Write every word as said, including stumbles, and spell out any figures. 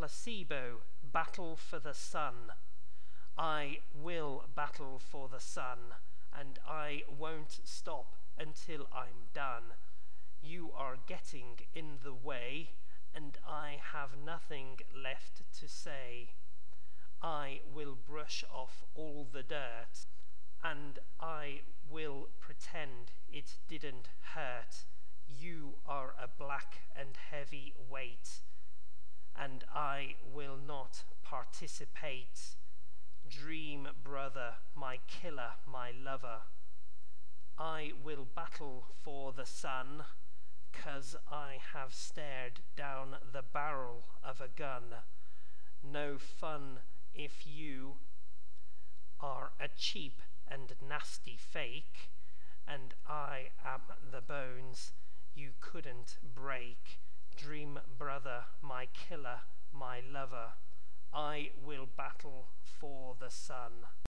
placebo, battle for the sun. I will battle for the sun, and I won't stop until I'm done. You are getting in the way, and I have nothing left to say. I will brush off all the dirt, and I will pretend it didn't hurt. You are a black and heavy weight, and I will not participate. Dream brother, my killer, my lover. I will battle for the sun, 'cause I have stared down the barrel of a gun. No fun if you are a cheap and nasty fake, and I am the bones you couldn't break. Dream brother, my killer, my lover. I will battle for the sun.